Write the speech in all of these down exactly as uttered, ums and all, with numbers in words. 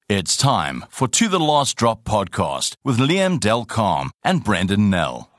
It's time for To The Last Drop podcast with Liam Delcalm and Brendan Nell.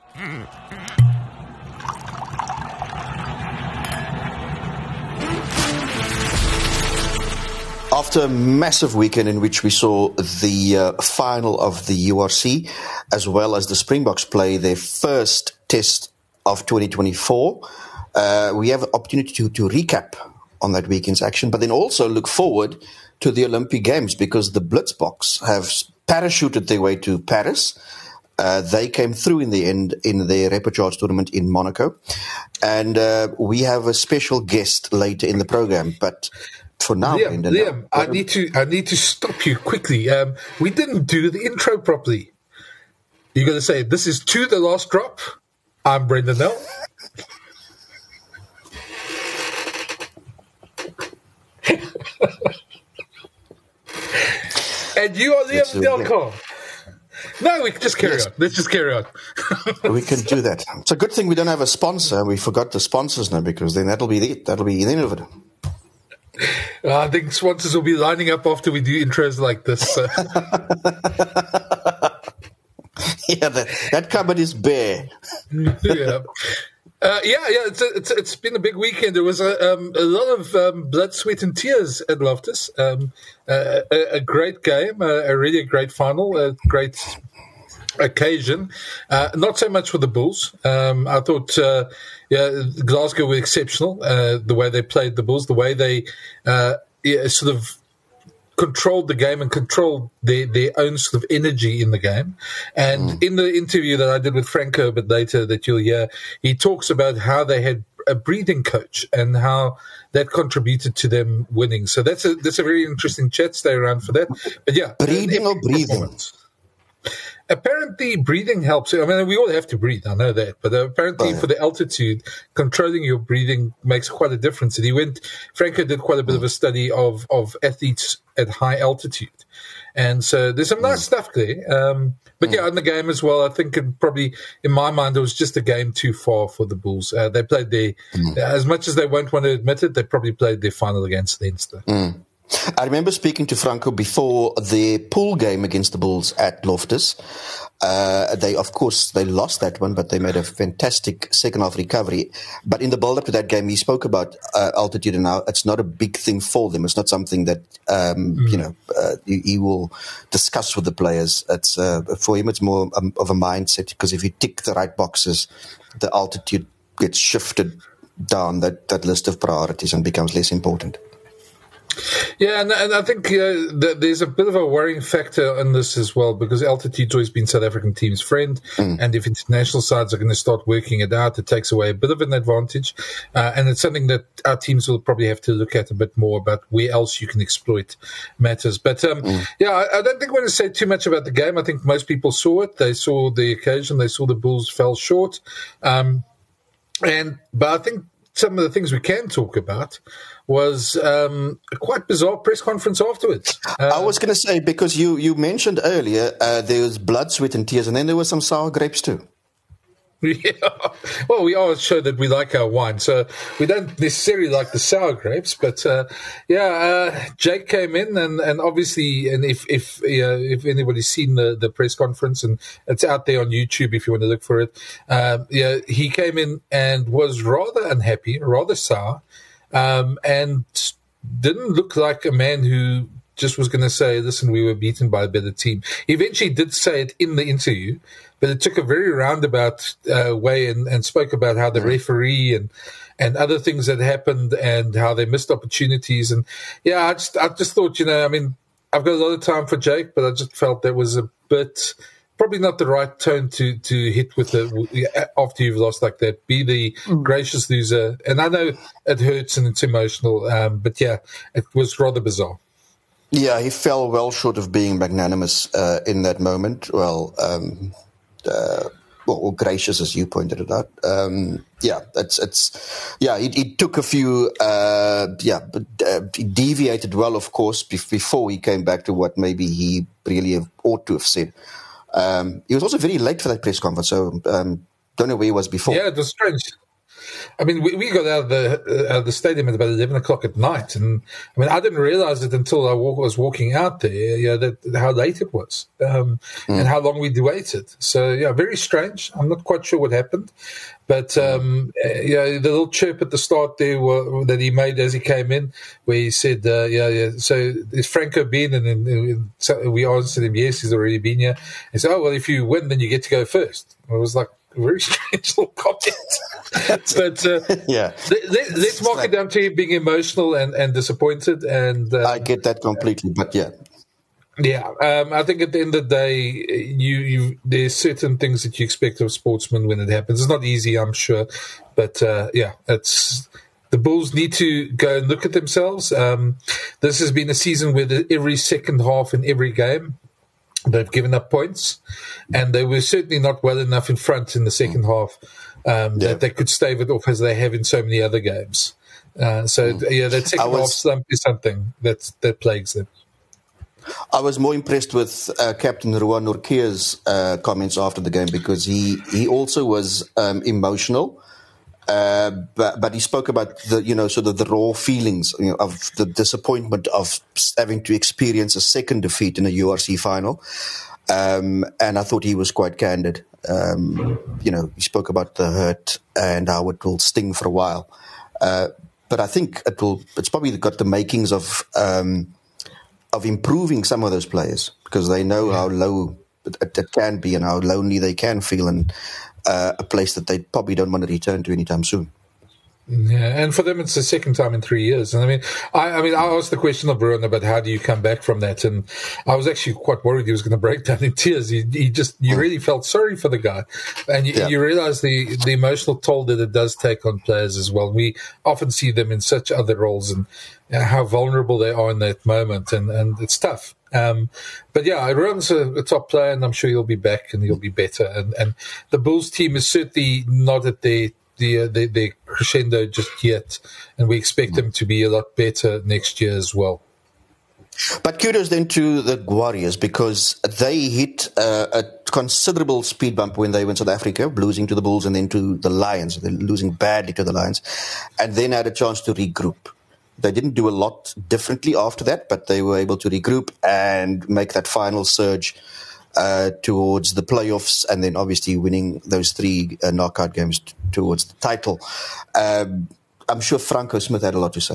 After a massive weekend in which we saw the uh, final of the U R C, as well as the Springboks play their first test of twenty twenty-four, uh, we have an opportunity to, to recap on that weekend's action, but then also look forward to the Olympic Games, because the Blitzboks have parachuted their way to Paris. Uh, they came through in the end in their repechage tournament in Monaco. And uh, we have a special guest later in the program. But for now, Liam, Brendan, Liam, uh, I need to I need to stop you quickly. Um, we didn't do the intro properly. You're going to say, this is To The Last Drop. I'm Brendan Nell. And you are Liam Delcalm. No, we can just carry yes. on. Let's just carry on. We can do that. It's a good thing we don't have a sponsor. We forgot the sponsors now, because then that'll be it. That'll be the end of it. Uh, I think sponsors will be lining up after we do intros like this. So. yeah, that, that cupboard is bare. yeah. Uh, yeah, yeah, it's, a, it's it's been a big weekend. There was a, um, a lot of um, blood, sweat, and tears at Loftus. Um, uh, a, a great game, uh, a really great final, a great occasion. Uh, not so much for the Bulls. Um, I thought, uh, yeah, Glasgow were exceptional. Uh, the way they played the Bulls, the way they uh, yeah, sort of controlled the game and controlled their, their own sort of energy in the game. And mm. in the interview that I did with Franco a bit later that you'll hear, he talks about how they had a breathing coach and how that contributed to them winning. So that's a that's a very interesting chat. Stay around for that. But yeah, breathing or breathing? Apparently, breathing helps. I mean, we all have to breathe. I know that, but apparently, oh, yeah. for the altitude, controlling your breathing makes quite a difference. And he went. Franco did quite a bit mm. of a study of of athletes at high altitude, and so there's some nice mm. stuff there. Um, but mm. yeah, in the game as well, I think it probably, in my mind, it was just a game too far for the Bulls. Uh, they played their mm. as much as they won't want to admit it. They probably played their final against Leinster. Mm. I remember speaking to Franco before the pool game against the Bulls at Loftus. Uh, they, of course, they lost that one, but they made a fantastic second half recovery. But in the build-up to that game, he spoke about uh, altitude, and now it's not a big thing for them. It's not something that um, mm. you know uh, he, he will discuss with the players. It's uh, for him, it's more um, of a mindset, because if you tick the right boxes, the altitude gets shifted down that, that list of priorities and becomes less important. Yeah, and, and I think uh, th- there's a bit of a worrying factor in this as well, because altitude's always been South African team's friend, mm. and if international sides are going to start working it out, it takes away a bit of an advantage, uh, and it's something that our teams will probably have to look at a bit more about where else you can exploit matters. But um, mm. yeah, I, I don't think we're going to say too much about the game. I think most people saw it. They saw the occasion. They saw the Bulls fell short, um, and but I think some of the things we can talk about was um, a quite bizarre press conference afterwards. Uh, I was going to say, because you, you mentioned earlier uh, there was blood, sweat, and tears, and then there were some sour grapes too. Yeah, well, we always show that we like our wine, so we don't necessarily like the sour grapes. But uh, yeah, uh, Jake came in, and, and obviously, and if if uh, if anybody's seen the, the press conference, and it's out there on YouTube if you want to look for it, um, yeah, he came in and was rather unhappy, rather sour. Um, and didn't look like a man who just was going to say, listen, we were beaten by a better team. He eventually did say it in the interview, but it took a very roundabout uh, way and, and spoke about how the referee and, and other things that happened and how they missed opportunities. And yeah, I just, I just thought, you know, I mean, I've got a lot of time for Jake, but I just felt that was a bit... probably not the right tone to, to hit with the after you've lost like that. Be the mm. gracious loser. And I know it hurts and it's emotional, um, but yeah, it was rather bizarre. Yeah, he fell well short of being magnanimous uh, in that moment. Well, um, uh, well, or gracious, as you pointed it out. Um, yeah, it's it's yeah. He, he took a few. Uh, yeah, but, uh, he deviated well, of course, before he came back to what maybe he really have, ought to have said. Um, he was also very late for that press conference, so um, don't know where he was before. Yeah, it was strange. I mean, we, we got out of the uh, out of the stadium at about eleven o'clock at night, and I mean, I didn't realize it until I walk, was walking out there. You know, that how late it was, um, mm. and how long we'd waited. So yeah, very strange. I'm not quite sure what happened, but um, yeah, the little chirp at the start there were, that he made as he came in, where he said, uh, "Yeah, yeah." So is Franco been? And, and, and so we answered him, "Yes, he's already been here." He said, "Oh well, if you win, then you get to go first." I was like, a very strange little comment. But uh, yeah, let, let, let's mark like, it down to him being emotional and, and disappointed. And um, I get that completely, but yeah. Yeah, um, I think at the end of the day, you, you there's certain things that you expect of sportsmen when it happens. It's not easy, I'm sure, but uh, yeah, it's the Bulls need to go and look at themselves. Um, this has been a season where the, every second half in every game they've given up points, and they were certainly not well enough in front in the second half um, yeah. that they could stave it off as they have in so many other games. Uh, so mm. yeah, that second was, half slump is something that that plagues them. I was more impressed with uh, Captain Ruan Norkea's uh, comments after the game, because he, he also was um, emotional, uh, but, but he spoke about the, you know, sort of the raw feelings, you know, of the disappointment of having to experience a second defeat in a U R C final. Um, and I thought he was quite candid. Um, you know, he spoke about the hurt and how it will sting for a while. Uh, but I think it will, it's probably got the makings of, um, of improving some of those players, because they know yeah. how low it, it can be and how lonely they can feel in uh, a place that they probably don't want to return to anytime soon. Yeah, and for them, it's the second time in three years. And I mean, I, I mean, I asked the question of Bruno about how do you come back from that, and I was actually quite worried he was going to break down in tears. He, he just, you really felt sorry for the guy, and you, yeah. you realize the the emotional toll that it does take on players as well. We often see them in such other roles, and you know, how vulnerable they are in that moment, and, and it's tough. Um, but yeah, Ruan's a, a top player, and I'm sure he'll be back and he'll be better. And, and the Bulls team is certainly not at their the uh, the, the crescendo just yet, and we expect them to be a lot better next year as well. But kudos then to the Warriors, because they hit uh, a considerable speed bump when they went to South Africa, losing to the Bulls and then to the Lions. They're losing badly to the Lions, and then had a chance to regroup. They didn't do a lot differently after that, but they were able to regroup and make that final surge uh, towards the playoffs, and then obviously winning those three uh, knockout games t- towards the title. Um, I'm sure Franco Smith had a lot to say.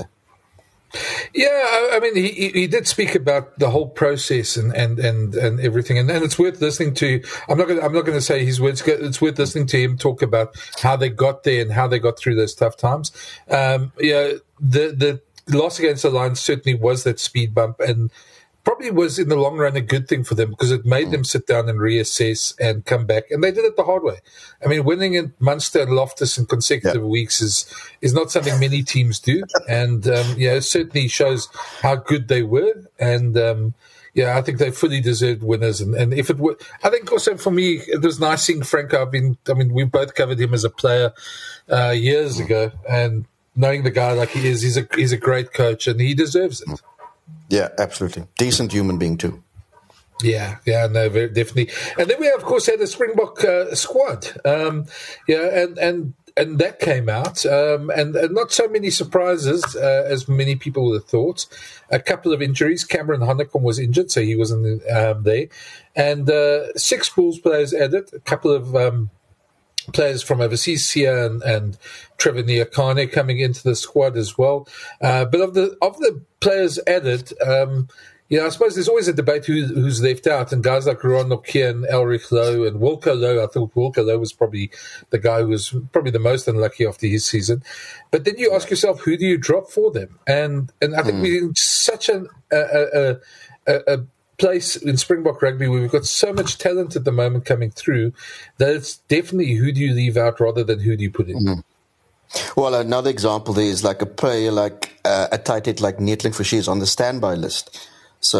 Yeah, I mean, he he did speak about the whole process and, and, and, and everything, and, and it's worth listening to. I'm not gonna, I'm not going to say his words. It's worth listening to him talk about how they got there and how they got through those tough times. Um, yeah, the the loss against the Lions certainly was that speed bump, and probably was in the long run a good thing for them, because it made them sit down and reassess and come back, and they did it the hard way. I mean, winning in Munster and Loftus in consecutive yeah. weeks is is not something many teams do, and um, yeah, it certainly shows how good they were. And um, yeah, I think they fully deserved winners. And, and if it were, I think also for me, it was nice seeing Franco. I've been, I mean, we both covered him as a player uh, years ago, and knowing the guy like he is, he's a he's a great coach, and he deserves it. Yeah, absolutely. Decent human being too. Yeah, yeah, no, very, definitely. And then we, of course, had a Springbok uh, squad. Um, yeah, and, and and that came out, um, and, and not so many surprises uh, as many people would have thought. A couple of injuries. Cameron Honeycomb was injured, so he wasn't um, there. And uh, six Bulls players added. A couple of um, players from overseas, Sia and, and Trevor Nyakane coming into the squad as well. Uh, but of the of the players added, um, you know, I suppose there's always a debate who, who's left out, and guys like Ruan Norkea and Elrich Lowe and Wilco Lowe. I thought Wilco Lowe was probably the guy who was probably the most unlucky after his season. But then you ask yourself, who do you drop for them? And and I think mm. we're in such an, a, a, a, a place in Springbok rugby where we've got so much talent at the moment coming through that it's definitely who do you leave out rather than who do you put in. Mm. Well, another example there is like a player like uh, a tight end like Neetling Forsie is on the standby list.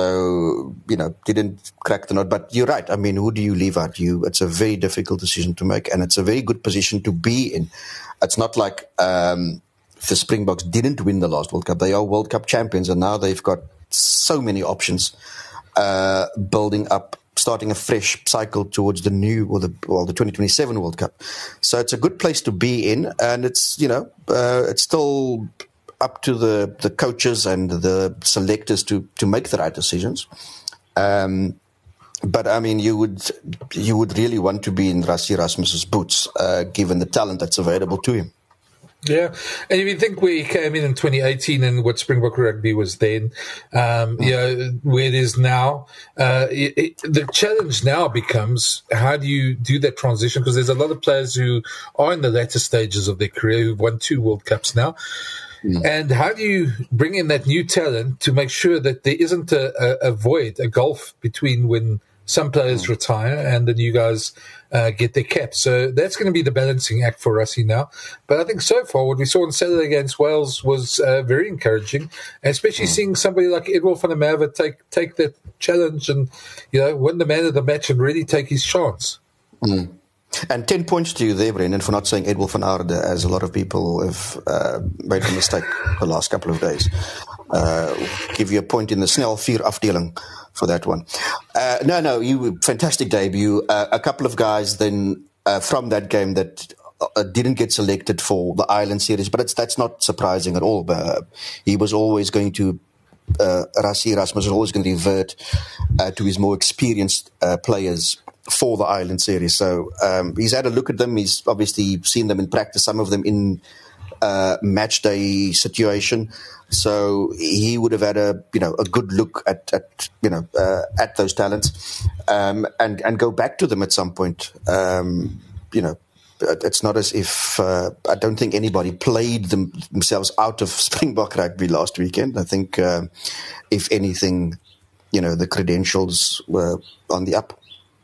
So, you know, didn't crack the nut. But you're right. I mean, who do you leave out? You, it's a very difficult decision to make, and it's a very good position to be in. It's not like um, the Springboks didn't win the last World Cup. They are World Cup champions, and now they've got so many options uh, building up starting a fresh cycle towards the new or the well the twenty twenty-seven World Cup. So it's a good place to be in, and it's you know uh, it's still up to the, the coaches and the selectors to, to make the right decisions. Um, but I mean, you would you would really want to be in Rassie Erasmus's boots, uh, given the talent that's available to him. Yeah, and if you think where he came in in twenty eighteen and what Springbok rugby was then, um, you know, where it is now, uh, it, it, the challenge now becomes how do you do that transition? Because there's a lot of players who are in the latter stages of their career who've won two World Cups now. Mm. And how do you bring in that new talent to make sure that there isn't a, a, a void, a gulf between when some players mm. retire and the new guys uh, get their caps? So that's going to be the balancing act for Rassie now. But I think so far what we saw on Saturday against Wales was uh, very encouraging, especially mm. seeing somebody like Edwill van der Merwe take take that challenge and you know win the man of the match and really take his chance. Mm. And ten points to you there, Brendan, for not saying Edwill van Aarde, as a lot of people have uh, made a mistake the last couple of days. Uh, give you a point in the Snel vier afdeling for that one. Uh, no, no, you fantastic debut. Uh, a couple of guys then uh, from that game that uh, didn't get selected for the Island Series, but it's, that's not surprising at all. Uh, he was always going to, uh, Rassie Erasmus was always going to revert uh, to his more experienced uh, players for the Island Series. So um, he's had a look at them. He's obviously seen them in practice, some of them in uh, match day situation. So he would have had a you know a good look at, at you know uh, at those talents um, and and go back to them at some point. Um, you know, it's not as if uh, I don't think anybody played them, themselves out of Springbok rugby last weekend. I think uh, if anything, you know, the credentials were on the up.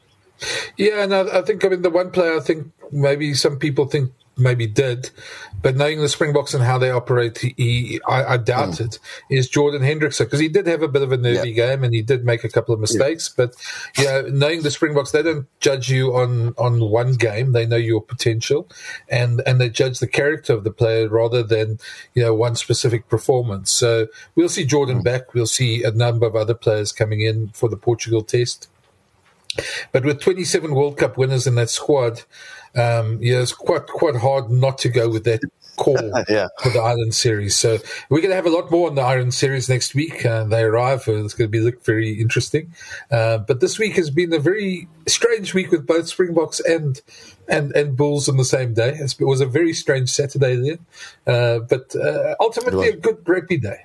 Yeah, and I, I think, I mean, the one player I think maybe some people think maybe did, but knowing the Springboks and how they operate, he, he I, I doubt mm. it, is Jordan Hendrickson, because he did have a bit of a nervy yeah. game and he did make a couple of mistakes, yeah. but you know, knowing the Springboks, they don't judge you on, on one game, they know your potential, and, and they judge the character of the player rather than, you know, one specific performance. So we'll see Jordan mm. back, we'll see a number of other players coming in for the Portugal test. But with twenty-seven World Cup winners in that squad, um, yeah, it's quite quite hard not to go with that call yeah. for the Island Series. So we're going to have a lot more on the Island Series next week. Uh, they arrive. It's going to be look very interesting. Uh, but this week has been a very strange week with both Springboks and and, and Bulls on the same day. It was a very strange Saturday there. Uh, but uh, ultimately a good rugby day.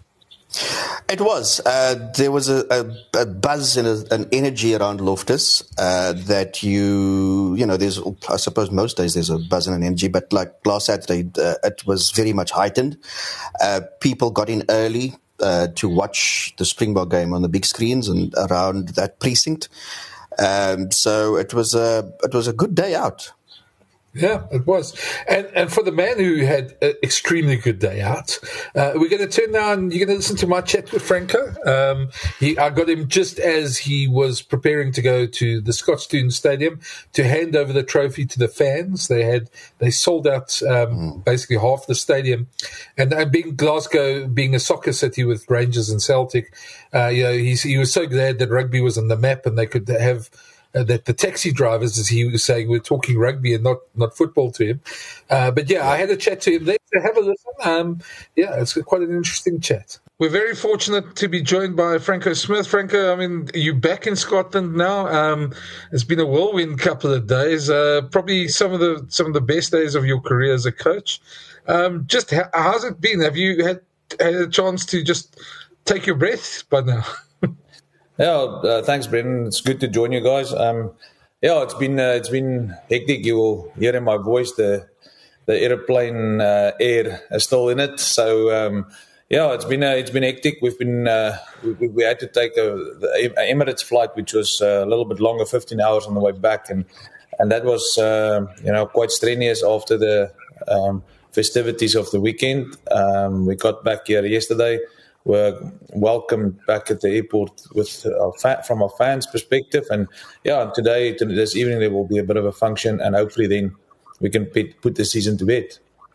It was. Uh, there was a, a, a buzz and a, an energy around Loftus uh, that you, you know, there's, I suppose most days there's a buzz and an energy, but like last Saturday, uh, it was very much heightened. Uh, people got in early uh, to watch the Springbok game on the big screens and around that precinct. Um, so it was a, it was a good day out. Yeah, it was. And and for the man who had an extremely good day out, uh, we're going to turn now and you're going to listen to my chat with Franco. Um, he, I got him just as he was preparing to go to the Scotstoun Stadium to hand over the trophy to the fans. They had they sold out um, mm. basically half the stadium. And, and being Glasgow, being a soccer city with Rangers and Celtic, uh, you know, he's, he was so glad that rugby was on the map and they could have Uh, that the taxi drivers, as he was saying, were talking rugby and not, not football to him. Uh, but yeah, I had a chat to him there, so have a listen. Um, yeah, it's quite an interesting chat. We're very fortunate to be joined by Franco Smith. Franco, I mean, you're back in Scotland now. Um, it's been a whirlwind couple of days, uh, probably some of the some of the best days of your career as a coach. Um, just how, how's it been? Have you had, had a chance to just take your breath by now? Yeah, uh, thanks, Brendan. It's good to join you guys. Um, yeah, it's been uh, it's been hectic. You will hear in my voice the the airplane uh, air is still in it. So um, yeah, it's been uh, it's been hectic. We've been uh, we, we had to take a, the Emirates flight, which was uh, a little bit longer, fifteen hours on the way back, and and that was uh, you know quite strenuous after the um, festivities of the weekend. Um, we got back here yesterday. Were welcomed back at the airport with our fa- from our fans' perspective, and yeah, today, this evening, there will be a bit of a function, and hopefully, then we can put the season to bed.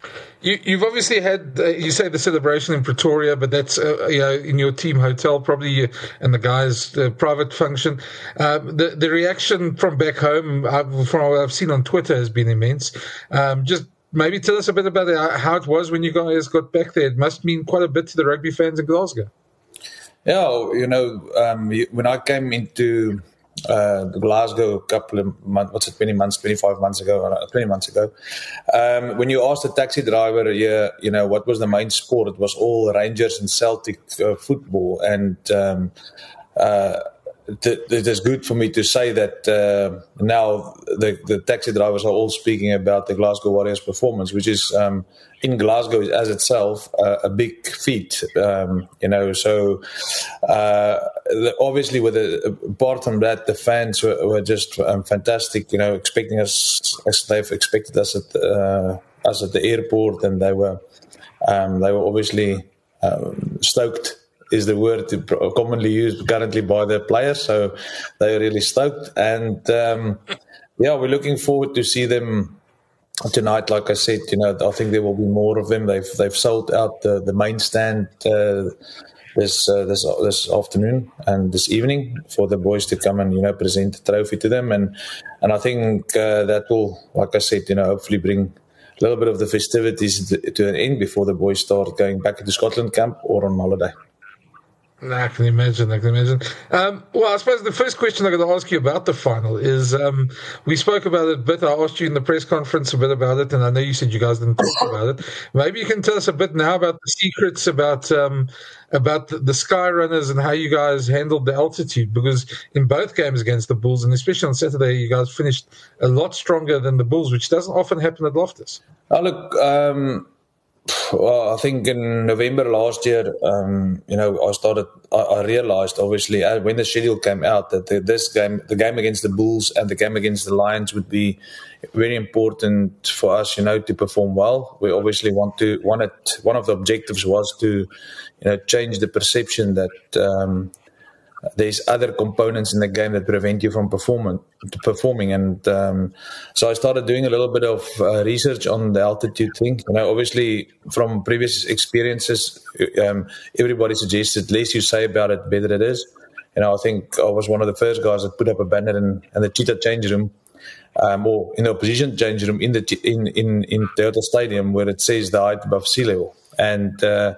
You, you've obviously had, uh, you say the celebration in Pretoria, but that's uh, you know, in your team hotel, probably, uh, and the guys' uh, private function. Um, the the reaction from back home, uh, from what I've seen on Twitter, has been immense. Um, just maybe tell us a bit about it, how it was when you guys got back there. It must mean quite a bit to the rugby fans in Glasgow. Yeah, you know, um, when I came into Uh, Glasgow a couple of months, what's it, twenty months, twenty-five months ago, twenty months ago. Um, when you asked the taxi driver, yeah, you know, what was the main sport? It was all Rangers and Celtic uh, football. And um, uh, th- it is good for me to say that uh, now the, the taxi drivers are all speaking about the Glasgow Warriors performance, which is um, in Glasgow as itself uh, a big feat, um, you know. So uh, the, obviously, with the, apart from that, the fans were, were just um, fantastic, you know, expecting us as they've expected us at uh, us at the airport, and they were um, they were obviously um, stoked. Is the word commonly used currently by the players, so they are really stoked, and um, yeah, we're looking forward to see them tonight. Like I said, you know, I think there will be more of them. They've they've sold out the, the main stand uh, this uh, this this afternoon and this evening for the boys to come and, you know, present the trophy to them, and and I think uh, that will, like I said, you know, hopefully bring a little bit of the festivities to, to an end before the boys start going back into Scotland camp or on holiday. I can imagine, I can imagine. Um, well, I suppose the first question I'm going to ask you about the final is, um, we spoke about it a bit. I asked you in the press conference a bit about it, and I know you said you guys didn't talk about it. Maybe you can tell us a bit now about the secrets, about um, about the, the Sky Runners and how you guys handled the altitude, because in both games against the Bulls, and especially on Saturday, you guys finished a lot stronger than the Bulls, which doesn't often happen at Loftus. Oh, look, um well, I think in November last year, um, you know, I started, I, I realized, obviously, uh, when the schedule came out, that the, this game, the game against the Bulls and the game against the Lions would be very important for us, you know, to perform well. We obviously want to, wanted, one of the objectives was to, you know, change the perception that um, there's other components in the game that prevent you from performing. performing. And um, so I started doing a little bit of uh, research on the altitude thing. You know, obviously, from previous experiences, um, everybody suggested less you say about it, better it is. You know, I think I was one of the first guys that put up a banner in, in the Cheetah change room, um, or in the opposition change room in the in in in Toyota Stadium, where it says the height above sea level. And uh,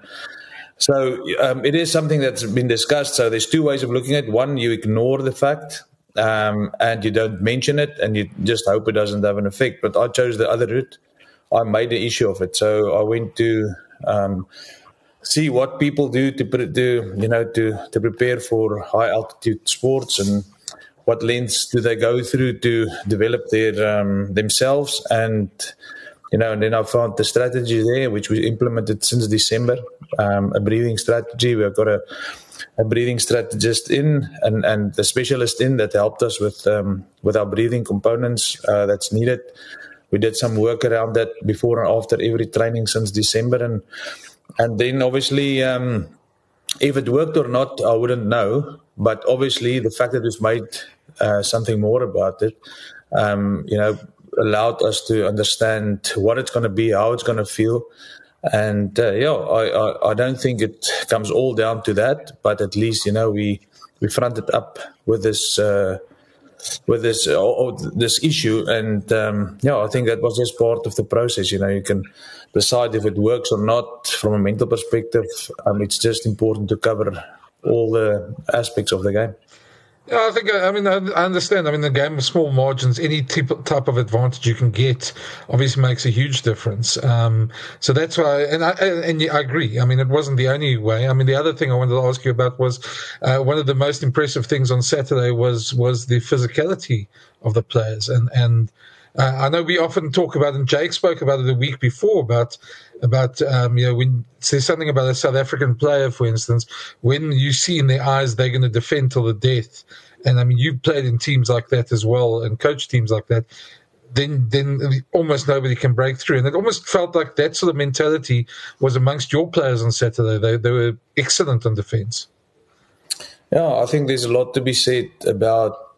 So um, it is something that's been discussed. So there's two ways of looking at it. One, you ignore the fact um, and you don't mention it, and you just hope it doesn't have an effect. But I chose the other route. I made an issue of it. So I went to um, see what people do to do, you know, to, to prepare for high altitude sports, and what lengths do they go through to develop their um, themselves. And You know, and then I found the strategy there, which we implemented since December, um, a breathing strategy. We've got a, a breathing strategist in and, and the specialist in that helped us with um, with our breathing components uh, that's needed. We did some work around that before and after every training since December. And and then obviously, um, if it worked or not, I wouldn't know. But obviously, the fact that we've made uh, something more about it, um, you know, allowed us to understand what it's going to be, how it's going to feel. And uh, yeah, I, I, I don't think it comes all down to that, but at least, you know, we, we fronted up with this uh, with this uh, this issue. And um, yeah, I think that was just part of the process. You know, you can decide if it works or not from a mental perspective. Um, it's just important to cover all the aspects of the game. Yeah, I think, I mean, I understand. I mean, the game of small margins, any type of advantage you can get obviously makes a huge difference. Um, so that's why, and I, and I agree. I mean, it wasn't the only way. I mean, the other thing I wanted to ask you about was, uh, one of the most impressive things on Saturday was, was the physicality of the players. And, and, Uh, I know we often talk about, and Jake spoke about it a week before, about, about um, you know, when there's something about a South African player, for instance, when you see in their eyes they're going to defend till the death, and I mean, you've played in teams like that as well and coached teams like that, then then almost nobody can break through. And it almost felt like that sort of mentality was amongst your players on Saturday. They, they were excellent on defense. Yeah, I think there's a lot to be said about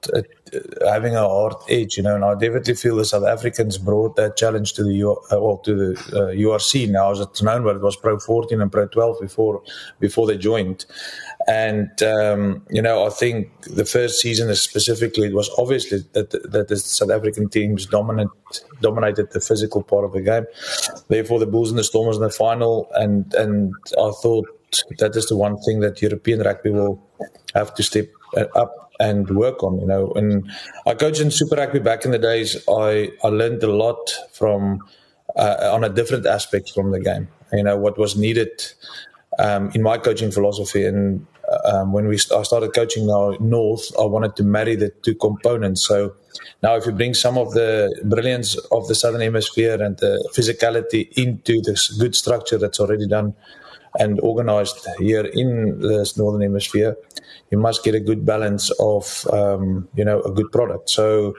uh, having a hard edge, you know, and I definitely feel the South Africans brought that challenge to the U, uh, well, to the uh, U R C now, as it's known, but it was Pro fourteen and Pro twelve before before they joined. And, um, you know, I think the first season specifically, it was obviously that, that the South African teams dominant, dominated the physical part of the game. Therefore, the Bulls and the Stormers in the final. And, and I thought that is the one thing that European rugby will have to step up and work on, you know. And I coached in Super Rugby back in the days. I, I learned a lot from, uh, on a different aspect from the game, you know, what was needed Um, in my coaching philosophy. And um, when we I started coaching now North, I wanted to marry the two components. So now if you bring some of the brilliance of the Southern Hemisphere and the physicality into this good structure that's already done and organized here in the Northern Hemisphere, you must get a good balance of, um, you know, a good product. So,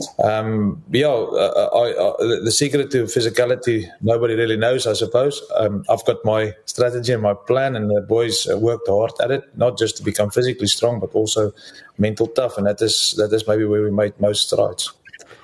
um, yeah, uh, I, I, the secret to physicality, nobody really knows, I suppose. Um, I've got my strategy and my plan, and the boys worked hard at it, not just to become physically strong, but also mental tough. And that is, that is maybe where we made most strides.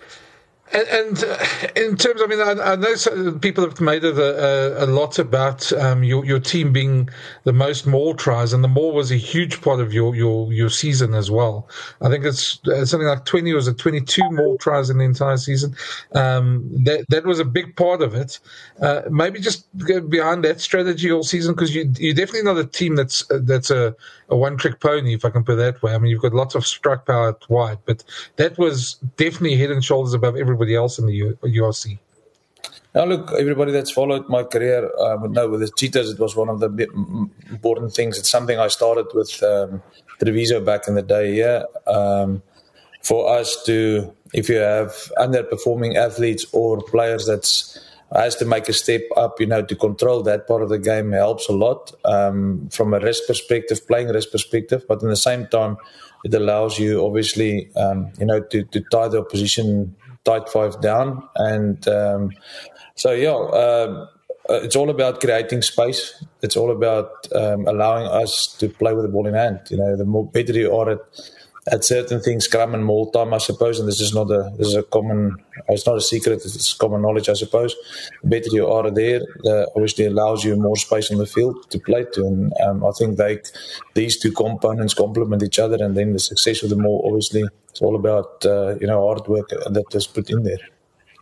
And, and uh, in terms, I mean, I, I know some people have made it a, a, a lot about um, your, your team being the most maul tries, and the maul was a huge part of your, your, your season as well. I think it's, it's something like twenty, or was it twenty-two maul tries in the entire season? Um, that that was a big part of it. Uh, maybe just go behind that strategy all season, because you, you're definitely not a team that's that's a, a one-trick pony, if I can put it that way. I mean, you've got lots of strike power at wide, but that was definitely head and shoulders above everybody else in the U R C. Now, look, everybody that's followed my career uh, would know with the Cheetahs, it was one of the big, important things. It's something I started with um, Treviso back in the day. Yeah, um, for us to, if you have underperforming athletes or players that's has to make a step up, you know, to control that part of the game helps a lot um, from a risk perspective, playing risk perspective. But in the same time, it allows you, obviously, um, you know, to, to tie the opposition tight five down. And um, so, yeah, uh, it's all about creating space. It's all about um, allowing us to play with the ball in hand. You know, the more better you are at, at certain things, scrum and maul time, I suppose, and this is not a this is a common, it's not a secret, it's common knowledge, I suppose. The better you are there, uh, obviously allows you more space on the field to play to, and um, I think they, these two components complement each other, and then the success of the maul, obviously, it's all about uh, you know, hard work that is put in there.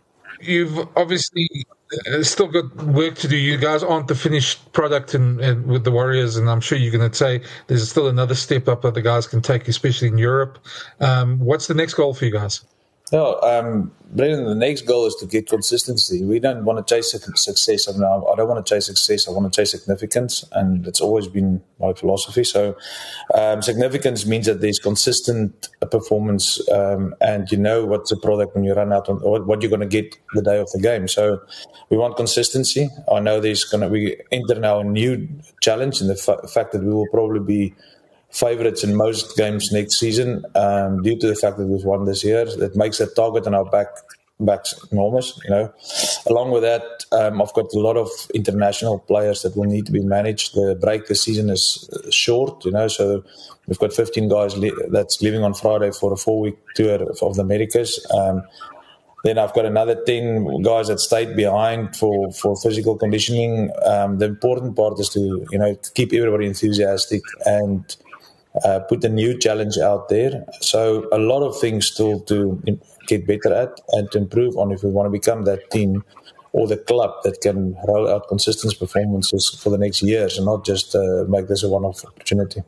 You've obviously still got work to do. You guys aren't the finished product in, in, with the Warriors, and I'm sure you're going to say there's still another step up that the guys can take, especially in Europe. Um, what's the next goal for you guys? No, um, Brendan, the next goal is to get consistency. We don't want to chase success. I mean, I don't want to chase success. I want to chase significance, and it's always been my philosophy. So um, significance means that there's consistent performance, um, and you know what's the product when you run out on what you're going to get the day of the game. So we want consistency. I know there's going to be enter now a new challenge in the fa- fact that we will probably be favourites in most games next season um, due to the fact that we've won this year. That makes that target on our back backs enormous, you know. Along with that, um, I've got a lot of international players that will need to be managed. The break this season is short, you know, so we've got fifteen guys li- that's leaving on Friday for a four-week tour of the Americas. Um, Then I've got another ten guys that stayed behind for, for physical conditioning. Um, the important part is to, you know, keep everybody enthusiastic and uh, put a new challenge out there. So a lot of things still to get better at and to improve on if we want to become that team or the club that can roll out consistent performances for the next years and not just uh, make this a one-off opportunity.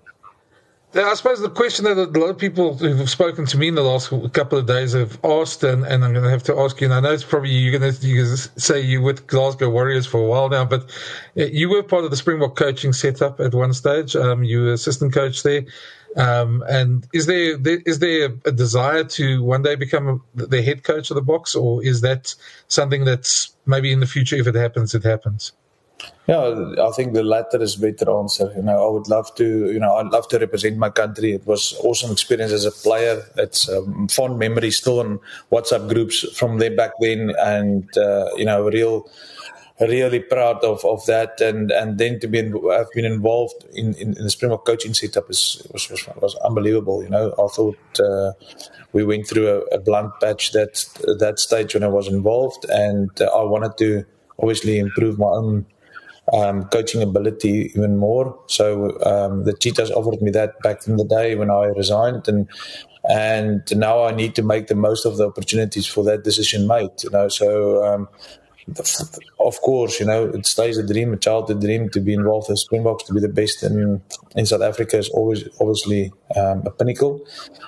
I suppose the question that a lot of people who've spoken to me in the last couple of days have asked, and, and I'm going to have to ask you, and I know it's probably you're going to, you're going to say you were with Glasgow Warriors for a while now, but you were part of the Springbok coaching setup at one stage. Um, you were assistant coach there. Um, and is there, there is there a desire to one day become the head coach of the Boks, or is that something that's maybe in the future, if it happens, it happens? Yeah, I think the latter is better answer. You know, I would love to, you know, I'd love to represent my country. It was awesome experience as a player. It's um, fond memories still on WhatsApp groups from there back then, and uh, you know, real really proud of, of that, and, and then to be have been involved in, in, in the Springbok coaching setup is was, was, was unbelievable. You know, I thought uh, we went through a, a blunt patch that that stage when I was involved, and uh, I wanted to obviously improve my own um, coaching ability even more. So um, the Cheetahs offered me that back in the day when I resigned, and and now I need to make the most of the opportunities for that decision made. You know, so. Um, Of course, you know, it stays a dream, a childhood dream to be involved with Springboks, to be the best in, in South Africa is always obviously um, a pinnacle.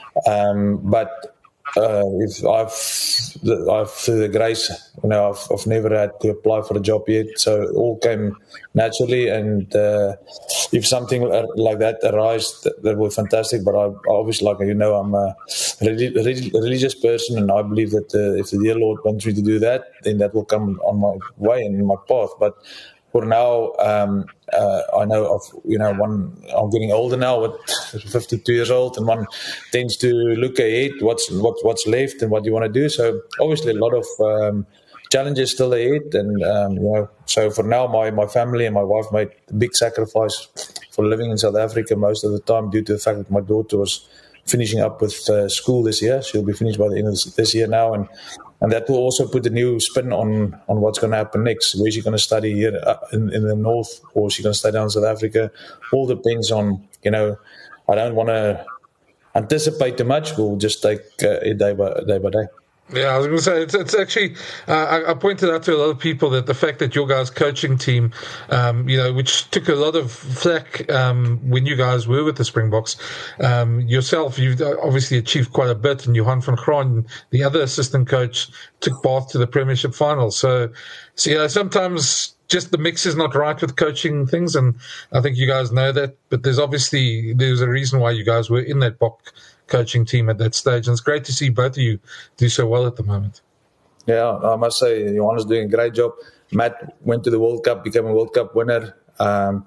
Um, but uh, if I've, I've, through the grace, you know, I've, I've never had to apply for a job yet, so it all came naturally. And uh, if something like that arises, that, that would be fantastic. But I, obviously, like you know, I'm a relig- religious person, and I believe that uh, if the dear Lord wants me to do that, then that will come on my way and in my path. But for now, um, uh, I know of, you know, one, I'm getting older now, with fifty-two years old, and one tends to look ahead, what's what, what's left and what you want to do. So obviously a lot of um, challenges still ahead, and um, you know, so for now, my, my family and my wife made a big sacrifice for living in South Africa most of the time due to the fact that my daughter was finishing up with uh, school this year. She'll be finished by the end of this, this year now, and and that will also put a new spin on, on what's going to happen next. Where is she going to study here in, in the north, or is she going to stay down in South Africa? All depends on, you know, I don't want to anticipate too much. We'll just take uh, it day by day by day. Yeah, I was going to say, it's, it's actually, uh, I, I pointed out to a lot of people that the fact that your guys' coaching team, um, you know, which took a lot of flack um, when you guys were with the Springboks, um, yourself, you've obviously achieved quite a bit, and Johan van Graan, the other assistant coach, took Bath to the Premiership final. So, so you know, sometimes just the mix is not right with coaching things, and I think you guys know that, but there's obviously, there's a reason why you guys were in that Bok coaching team at that stage, and it's great to see both of you do so well at the moment. Yeah, I must say, Johannes doing a great job. Matt went to the World Cup, became a World Cup winner. Um,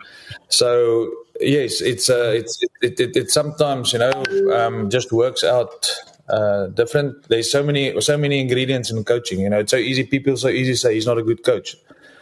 so yes, it's uh, it's it, it, it sometimes, you know, um, just works out uh, different. There's so many so many ingredients in coaching. You know, it's so easy. People so easy say he's not a good coach.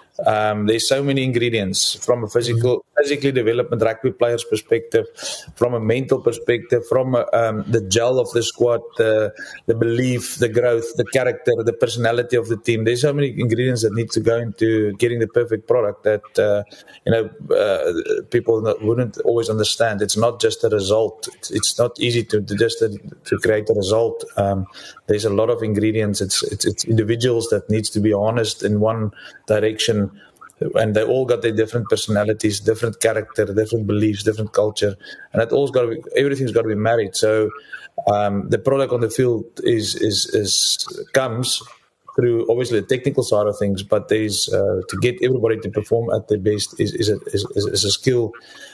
Um, there's so many ingredients from a physical, physically development rugby player's perspective, from a mental perspective, from a, um, the gel of the squad, the, the belief, the growth, the character, the personality of the team. There's so many ingredients that need to go into getting the perfect product that uh, you know uh, people wouldn't always understand. It's not just a result. It's, it's not easy to, to just to, to create a result. Um, there's a lot of ingredients. It's, it's it's individuals that needs to be honest in one direction. And they all got their different personalities, different character, different beliefs, different culture, and it all's got to be, everything's got to be married. So um, the product on the field is is is comes through obviously the technical side of things, but there's uh, to get everybody to perform at their best is is a, is, is a skill,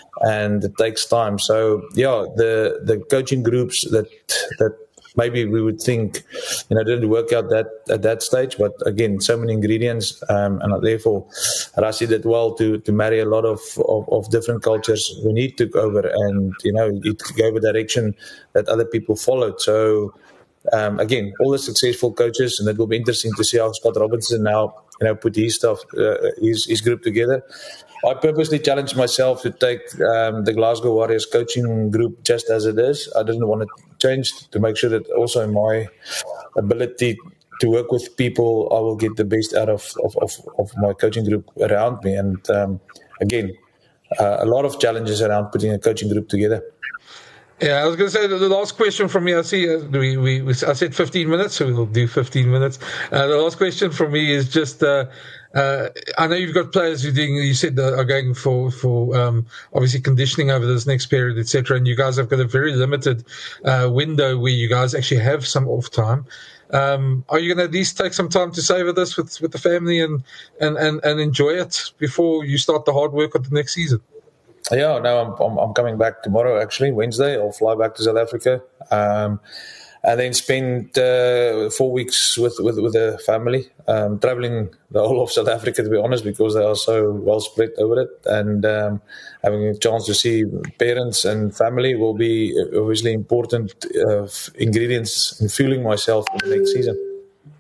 and it takes time. So yeah, the the coaching groups that that. Maybe we would think, you know, it didn't work out that at that stage. But again, so many ingredients, um, and therefore, Rassie did well to to marry a lot of, of, of different cultures when he took over, and you know, it gave a direction that other people followed. So um, again, all the successful coaches, and it will be interesting to see how Scott Robinson now, you know, put his stuff, uh, his his group together. I purposely challenged myself to take um, the Glasgow Warriors coaching group just as it is. I didn't want to change to make sure that also in my ability to work with people, I will get the best out of, of, of, of my coaching group around me. And um, again, uh, a lot of challenges around putting a coaching group together. Yeah, I was going to say the, the last question from me. I see uh, we, we, we I said fifteen minutes, so we'll do fifteen minutes. Uh, the last question from me is just. Uh, Uh, I know you've got players who doing, you said that are going for, for, um, obviously conditioning over this next period, et cetera. And you guys have got a very limited, uh, window where you guys actually have some off time. Um, are you going to at least take some time to savor this with, with the family and, and, and, and enjoy it before you start the hard work of the next season? Yeah, no, I'm, I'm, I'm coming back tomorrow, actually, Wednesday. I'll fly back to South Africa. Um, And then spend uh, four weeks with, with, with the family, um, traveling the whole of South Africa, to be honest, because they are so well spread over it. And um, having a chance to see parents and family will be obviously important uh, ingredients in fueling myself for the next season.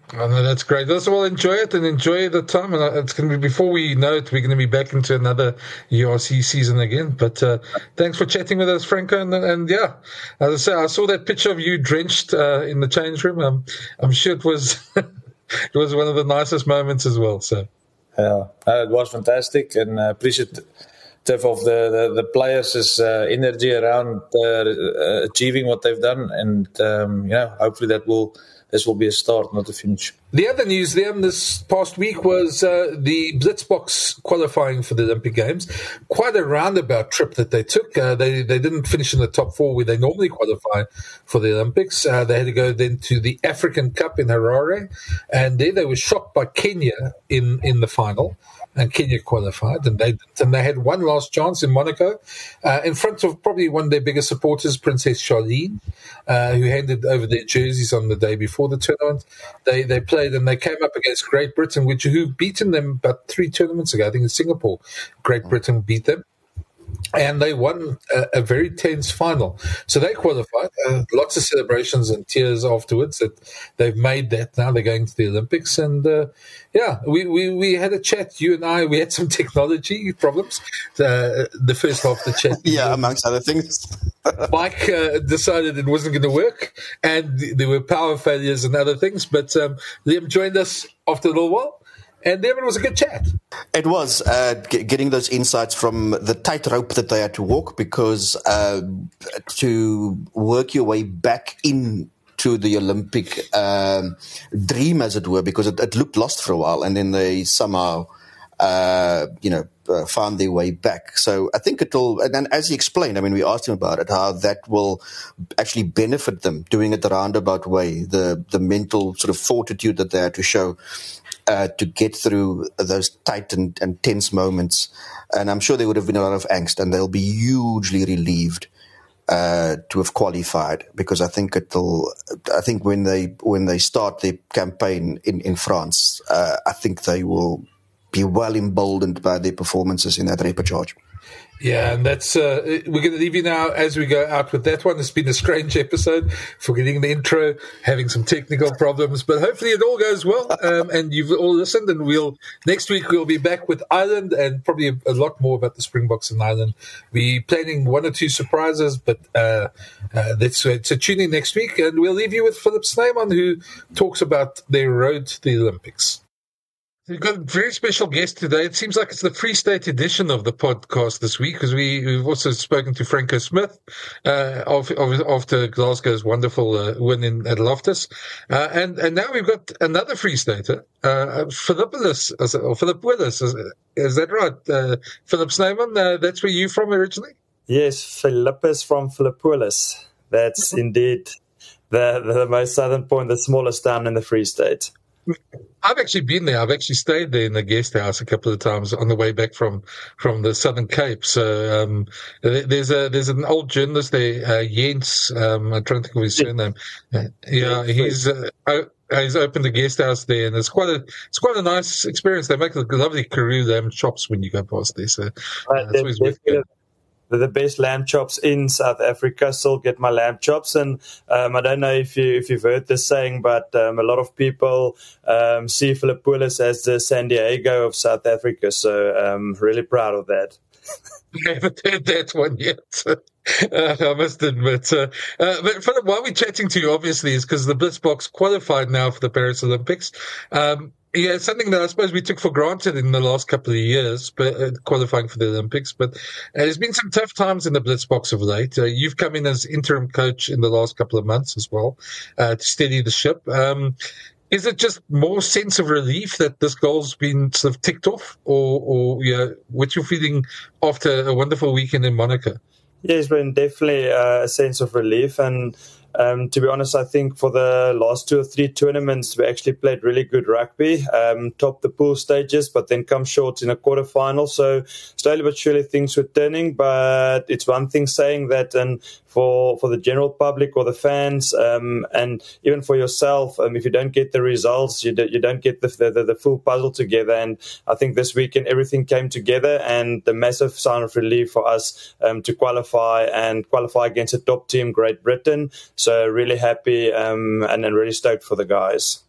Oh, no, that's great. Let's all enjoy it and enjoy the time. And it's going to be, before we know it, we're going to be back into another U R C season again. But uh, thanks for chatting with us, Franco. And, and yeah, as I say, I saw that picture of you drenched uh, in the change room. Um, I'm sure it was it was one of the nicest moments as well. So yeah, uh, it was fantastic, and uh, appreciative of the the, the players' uh, energy around uh, achieving what they've done, and um, yeah, hopefully that will. This will be a start, not a finish. The other news then this past week was uh, the Blitzboks qualifying for the Olympic Games. Quite a roundabout trip that they took. Uh, they they didn't finish in the top four where they normally qualify for the Olympics. Uh, they had to go then to the African Cup in Harare, and there they were shocked by Kenya in, in the final. And Kenya qualified, and they and they had one last chance in Monaco, uh, in front of probably one of their biggest supporters, Princess Charlene, uh, who handed over their jerseys on the day before the tournament. They they played and they came up against Great Britain, which who've beaten them about three tournaments ago. I think in Singapore, Great Britain beat them. And they won a, a very tense final. So they qualified. Uh, lots of celebrations and tears afterwards that they've made that. Now they're going to the Olympics. And, uh, yeah, we, we, we had a chat. You and I, we had some technology problems. Uh, the first half of the chat. Yeah, amongst other things. Mike uh, decided it wasn't going to work. And there were power failures and other things. But um, Liam joined us after a little while. And then it was a good chat. It was uh, g- getting those insights from the tightrope that they had to walk, because uh, to work your way back into the Olympic um, dream, as it were, because it, it looked lost for a while, and then they somehow, uh, you know, uh, found their way back. So I think it'll, and, and as he explained, I mean, we asked him about it, how that will actually benefit them doing it the roundabout way, the the mental sort of fortitude that they had to show. Uh, to get through those tight and, and tense moments. And I'm sure there would have been a lot of angst, and they'll be hugely relieved uh, to have qualified, because I think it'll, I think when they, when they start their campaign in, in France, uh, I think they will be well emboldened by their performances in that repertoire. Yeah, and that's uh, we're going to leave you now as we go out with that one. It's been a strange episode, forgetting the intro, having some technical problems, but hopefully it all goes well. Um, and you've all listened, and we'll next week we'll be back with Ireland and probably a, a lot more about the Springboks in Ireland. We're planning one or two surprises, but uh, uh, that's uh, so tune in next week, and we'll leave you with Philip Snyman, who talks about their road to the Olympics. We've got a very special guest today. It seems like it's the Free State edition of the podcast this week, because we, we've also spoken to Franco Smith uh, of, of, after Glasgow's wonderful uh, win in, at Loftus. Uh, and, and now we've got another Free Stater, uh, Philippolis, or Philip Willis. Is, is that right? Uh, Philip Snyman, uh, that's where you're from originally? Yes, Philippus from Philippolis. That's indeed the, the most southern point, the smallest town in the Free State. I've actually been there. I've actually stayed there in the guest house a couple of times on the way back from, from the Southern Cape. So um, there's a there's an old journalist there, uh, Jens. Um, I'm trying to think of his surname. Uh, yeah, he's uh, he's opened a guest house there, and it's quite a it's quite a nice experience. They make a lovely Karoo lamb chops when you go past there. So uh, that's always worth it. The best lamb chops in South Africa. Still get my lamb chops, and um, I don't know if you if you've heard this saying, but um, a lot of people um, see Philippolis as the San Diego of South Africa. So I'm um, really proud of that. I haven't heard that one yet. Uh, I must admit. Uh, uh, but Philip, why we're chatting to you, obviously, is because the Blitzboks qualified now for the Paris Olympics. Um, yeah, it's something that I suppose we took for granted in the last couple of years, but uh, qualifying for the Olympics. But uh, there's been some tough times in the Blitzboks of late. Uh, you've come in as interim coach in the last couple of months as well uh, to steady the ship. Um, Is it just more sense of relief that this goal's been sort of ticked off, or, or yeah, what you're feeling after a wonderful weekend in Monaco? Yeah, it's been definitely uh, a sense of relief. And um, to be honest, I think for the last two or three tournaments, we actually played really good rugby, um, topped the pool stages, but then come short in a quarterfinal. So slowly but surely things were turning. But it's one thing saying that, and for for the general public or the fans, um, and even for yourself, um, if you don't get the results, you, do, you don't get the, the the full puzzle together. And I think this weekend everything came together, and the massive sign of relief for us um, to qualify and qualify against a top team, Great Britain. So really happy um, and, and really stoked for the guys.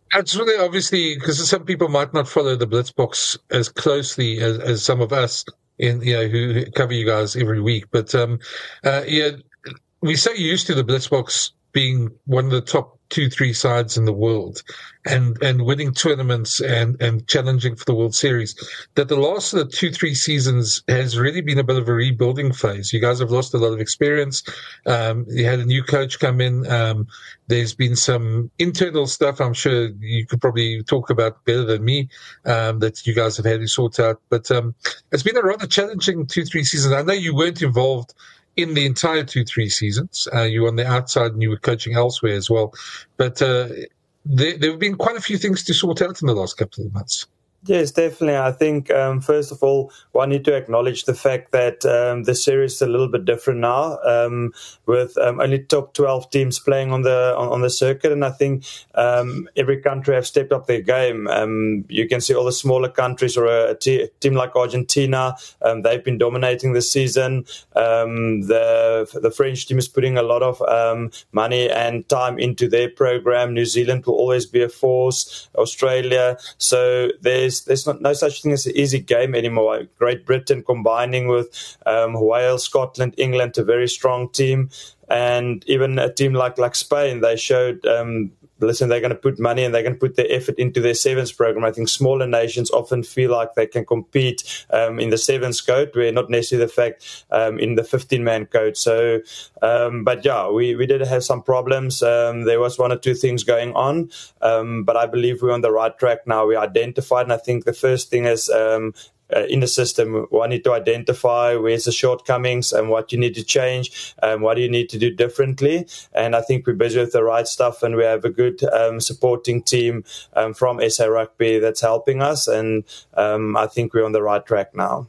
It's really obviously because some people might not follow the Blitzbox as closely as, as some of us in you know who, who cover you guys every week. But um, uh, yeah, we're so used to the Blitzbox being one of the top two, three sides in the world, and and winning tournaments and and challenging for the World Series, that the last of the two, three seasons has really been a bit of a rebuilding phase. You guys have lost a lot of experience. Um, you had a new coach come in. Um, there's been some internal stuff I'm sure you could probably talk about better than me, um, that you guys have had to sort out. But um, it's been a rather challenging two, three seasons. I know you weren't involved in the entire two, three seasons. Uh, you were on the outside and you were coaching elsewhere as well. But uh, there, there have been quite a few things to sort out in the last couple of months. Yes, definitely. I think, um, first of all, one need to acknowledge the fact that um, the series is a little bit different now, um, with um, only top twelve teams playing on the on, on the circuit. And I think um, every country have stepped up their game. Um, you can see all the smaller countries, or a, a, t- a team like Argentina, um, they've been dominating this season. Um, the the French team is putting a lot of um, money and time into their program. New Zealand will always be a force. Australia. So there's There's not no such thing as an easy game anymore. Great Britain combining with um, Wales, Scotland, England, a very strong team, and even a team like like Spain. They showed, um, listen, they're going to put money and they're going to put their effort into their sevens program. I think smaller nations often feel like they can compete um, in the sevens code, where not necessarily the fact um, in the fifteen-man code. So, um, but yeah, we, we did have some problems. Um, there was one or two things going on, um, but I believe we're on the right track now. We identified, and I think the first thing is um, Uh, in the system, we need to identify where's the shortcomings and what you need to change, and what do you need to do differently. And I think we're busy with the right stuff, and we have a good um, supporting team um, from S A Rugby that's helping us, and um, I think we're on the right track now.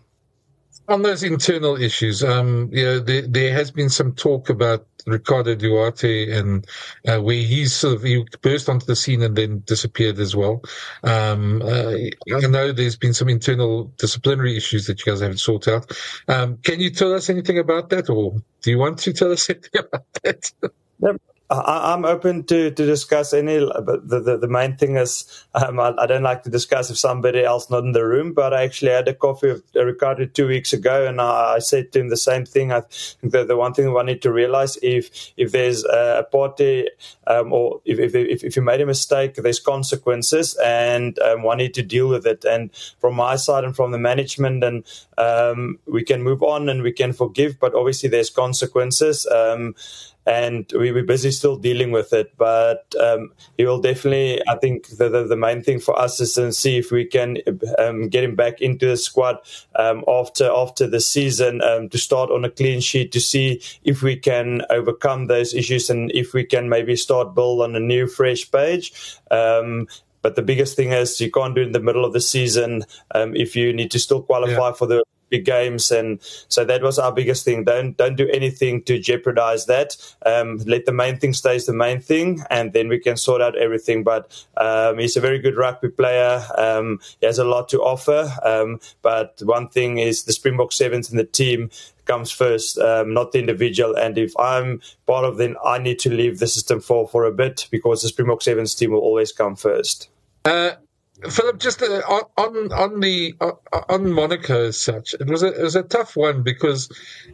On those internal issues, um, you know, there, there has been some talk about Ricardo Duarte, and uh, where he's sort of he burst onto the scene and then disappeared as well. Um, uh, I know there's been some internal disciplinary issues that you guys haven't sorted out. Um, can you tell us anything about that, or do you want to tell us anything about that? Yep. I, I'm open to, to discuss any, but the, the, the main thing is um, I, I don't like to discuss if somebody else not in the room, but I actually had a coffee with Ricardo two weeks ago, and I, I said to him the same thing. I think that the one thing one need to realize, if if there's a party um, or if, if if if you made a mistake, there's consequences, and um, one need to deal with it. And from my side and from the management, and um, we can move on and we can forgive, but obviously there's consequences. Um, And we were busy still dealing with it, but um, he will definitely. I think the, the the main thing for us is to see if we can um, get him back into the squad um, after after the season, um, to start on a clean sheet, to see if we can overcome those issues and if we can maybe start build on a new fresh page. Um, but the biggest thing is you can't do it in the middle of the season um, if you need to still qualify yeah. for the big games, and so that was our biggest thing. Don't don't do anything to jeopardize that. Um, let the main thing stay as the main thing, and then we can sort out everything. But um, he's a very good rugby player. Um, he has a lot to offer. Um, but one thing is the Springbok Sevens and the team comes first, um, not the individual. And if I'm part of them, I need to leave the system for for a bit, because the Springbok Sevens team will always come first. Uh- Philip, just uh, on on the uh, on Monaco as such, it was a it was a tough one, because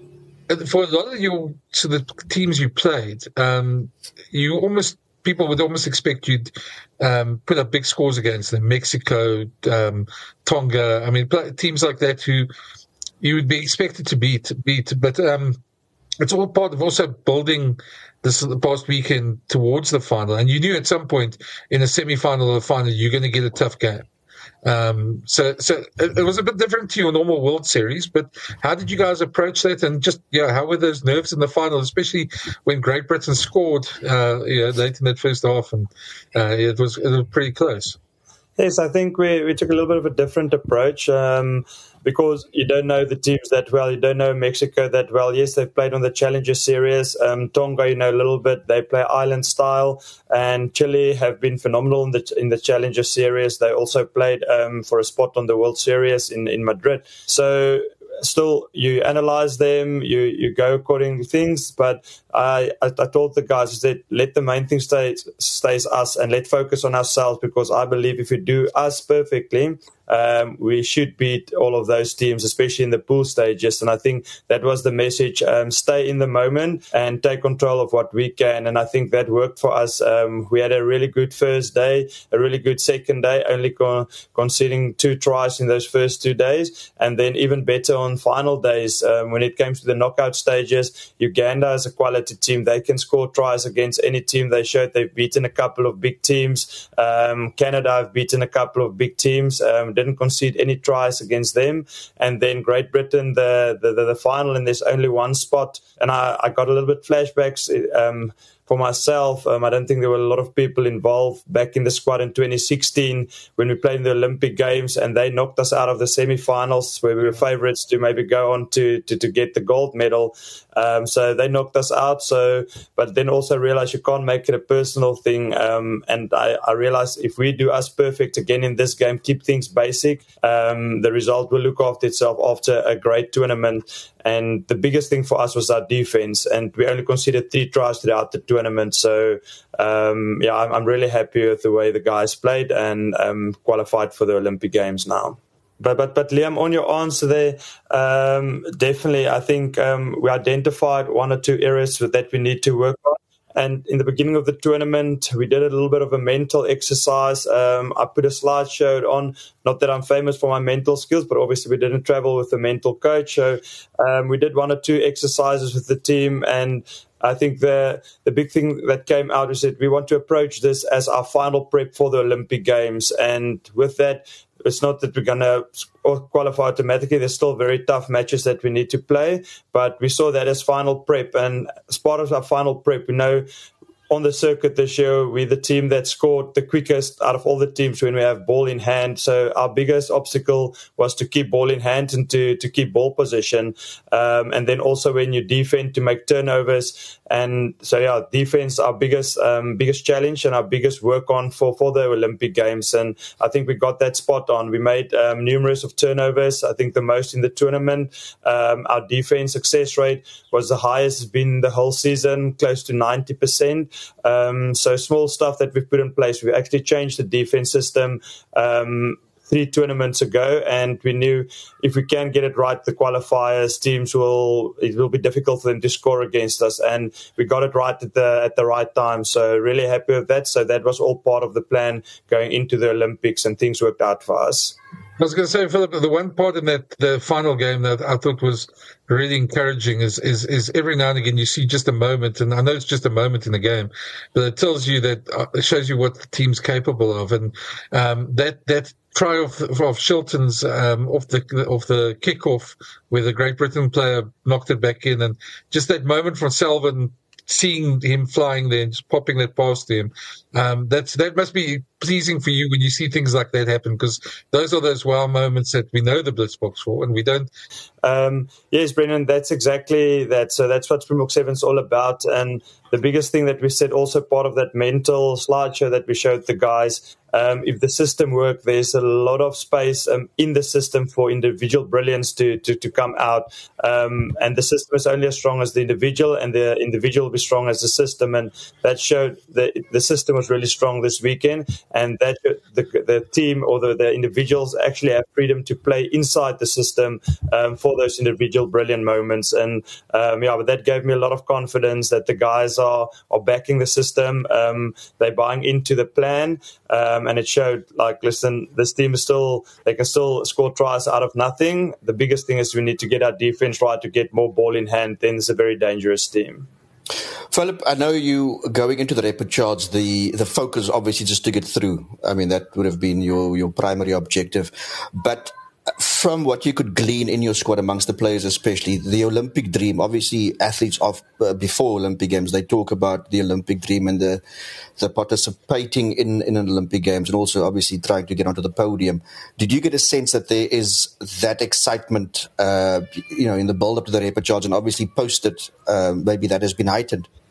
for a lot of your so the teams you played, um, you almost people would almost expect you'd um, put up big scores against them. Mexico, um, Tonga. I mean, teams like that who you would be expected to beat beat, but um, it's all part of also building this the past weekend towards the final, and you knew at some point in a semi-final or the final you're going to get a tough game. Um, so, so it, it was a bit different to your normal World Series. But how did you guys approach that? And just yeah, how were those nerves in the final, especially when Great Britain scored uh, you know, late in that first half, and uh, it was it was pretty close. Yes, I think we, we took a little bit of a different approach, um, because you don't know the teams that well. You don't know Mexico that well. Yes, they've played on the Challenger Series. Um, Tonga, you know a little bit. They play island style. And Chile have been phenomenal in the in the Challenger Series. They also played um, for a spot on the World Series in, in Madrid. So still you analyze them, you, you go according to things. But I, I, I told the guys, I said, let the main thing stay, stays us and let's focus on ourselves, because I believe if we do us perfectly, Um, we should beat all of those teams, especially in the pool stages. And I think that was the message. Um, stay in the moment and take control of what we can. And I think that worked for us. Um, we had a really good first day, a really good second day, only con- conceding two tries in those first two days. And then even better on final days. Um, when it came to the knockout stages, Uganda is a quality team. They can score tries against any team. They showed they've beaten a couple of big teams. Um, Canada have beaten a couple of big teams. Um, didn't concede any tries against them. And then Great Britain, the the, the, the final, and there's only one spot. And I, I got a little bit flashbacks um, for myself. Um, I don't think there were a lot of people involved back in the squad in twenty sixteen when we played in the Olympic Games, and they knocked us out of the semi-finals where we were favourites to maybe go on to, to, to get the gold medal. Um, so they knocked us out. So, but then also realized you can't make it a personal thing. Um, and I, I realized if we do us perfect again in this game, keep things basic, um, the result will look after itself after a great tournament. And the biggest thing for us was our defense, and we only conceded three tries throughout the tournament. So, um, yeah, I'm, I'm really happy with the way the guys played and um, qualified for the Olympic Games now. But, but, but Liam, on your answer there, um, definitely, I think um, we identified one or two areas that we need to work on. And in the beginning of the tournament, we did a little bit of a mental exercise. Um, I put a slideshow on. Not that I'm famous for my mental skills, but obviously we didn't travel with a mental coach. So um, we did one or two exercises with the team. And I think the the big thing that came out is that we want to approach this as our final prep for the Olympic Games. And with that, it's not that we're going to qualify automatically. There's still very tough matches that we need to play, but we saw that as final prep. And as part of our final prep, we know on the circuit this year, we're the team that scored the quickest out of all the teams when we have ball in hand. So our biggest obstacle was to keep ball in hand and to, to keep ball possession. Um, and then also when you defend, to make turnovers. And so, yeah, defense, our biggest um, biggest challenge and our biggest work on for, for the Olympic Games. And I think we got that spot on. We made um, numerous of turnovers, I think the most in the tournament. Um, our defense success rate was the highest it's been the whole season, close to ninety percent. Um, so small stuff that we've put in place. We actually changed the defense system um, three tournaments ago, and we knew if we can get it right, the qualifiers teams will it will be difficult for them to score against us, and we got it right at the at the right time. So really happy with that. So that was all part of the plan going into the Olympics, and things worked out for us. I was going to say, Philip, the one part in that the final game that I thought was really encouraging is, is, is every now and again you see just a moment, and I know it's just a moment in the game, but it tells you that, uh, it shows you what the team's capable of. And um, that that try of, of Shilton's um, off the off the kickoff, where the Great Britain player knocked it back in, and just that moment from Selvin, seeing him flying there and just popping that past him, um, that's that must be pleasing for you when you see things like that happen, because those are those wow moments that we know the Blitzboks for, and we don't. Um, yes, Brendan, that's exactly that. So that's what Springbok seven is all about. And the biggest thing that we said, also part of that mental slideshow that we showed the guys, um, if the system works, there's a lot of space um, in the system for individual brilliance to, to, to come out. Um, and the system is only as strong as the individual, and the individual will be strong as the system. And that showed that the system was really strong this weekend. And that the, the team or the, the individuals actually have freedom to play inside the system um, for those individual brilliant moments. And um, yeah, but that gave me a lot of confidence that the guys are, are backing the system. Um, they're buying into the plan. Um, and it showed, like, listen, this team is still, they can still score tries out of nothing. The biggest thing is we need to get our defense right to get more ball in hand. Then it's a very dangerous team. Philip, I know you going into the repechage, the the focus obviously just to get through. I mean, that would have been your, your primary objective. But from what you could glean in your squad amongst the players, especially the Olympic dream, obviously athletes of uh, before Olympic Games, they talk about the Olympic dream and the the participating in, in an Olympic Games, and also obviously trying to get onto the podium. Did you get a sense that there is that excitement, uh, you know, in the build-up to the repechage, and obviously post it, uh, maybe that has been heightened?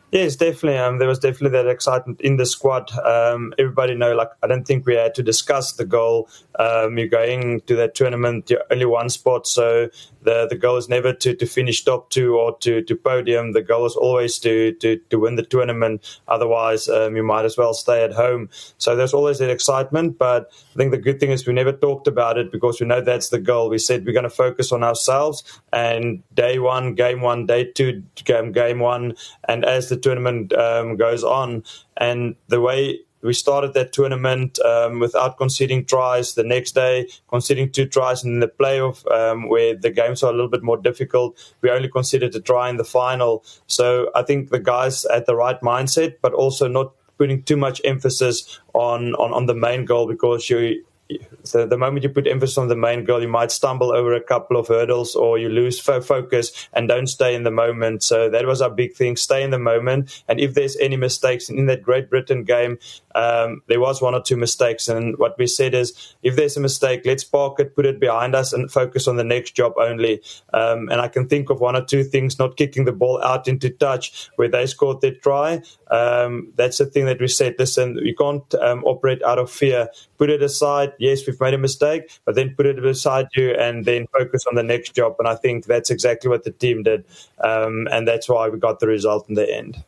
Yes, definitely. Um, there was definitely that excitement in the squad. Um, everybody know, like, I don't think we had to discuss the goal. Um, you're going to that tournament, you're only one spot, so the the goal is never to, to finish top two or to, to podium. The goal is always to, to, to win the tournament. Otherwise, um, you might as well stay at home. So there's always that excitement. But I think the good thing is we never talked about it because we know that's the goal. We said we're going to focus on ourselves. And day one, game one, day two, game game one, and as the tournament um, goes on, and the way we started that tournament um, without conceding tries, the next day conceding two tries, and in the playoff um, where the games are a little bit more difficult, we only conceded a try in the final. So I think the guys had the right mindset, but also not putting too much emphasis on, on, on the main goal, because you So the moment you put emphasis on the main goal, you might stumble over a couple of hurdles or you lose fo- focus and don't stay in the moment. So that was our big thing, stay in the moment. And if there's any mistakes in that Great Britain game, um, there was one or two mistakes. And what we said is, if there's a mistake, let's park it, put it behind us and focus on the next job only. Um, and I can think of one or two things, not kicking the ball out into touch where they scored their try. Um, that's the thing that we said, listen, you can't um, operate out of fear. Put it aside. Yes, we've made a mistake, but then put it beside you and then focus on the next job. And I think that's exactly what the team did. Um, and that's why we got the result in the end.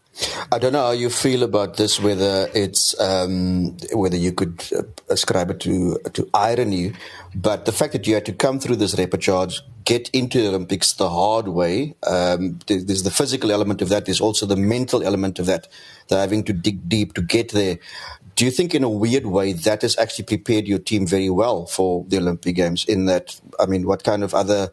I don't know how you feel about this, whether it's um, whether you could uh, ascribe it to to irony, but the fact that you had to come through this repechage, get into the Olympics the hard way, um, there's the physical element of that, there's also the mental element of that, they're having to dig deep to get there. Do you think in a weird way that has actually prepared your team very well for the Olympic Games, in that, I mean, what kind of other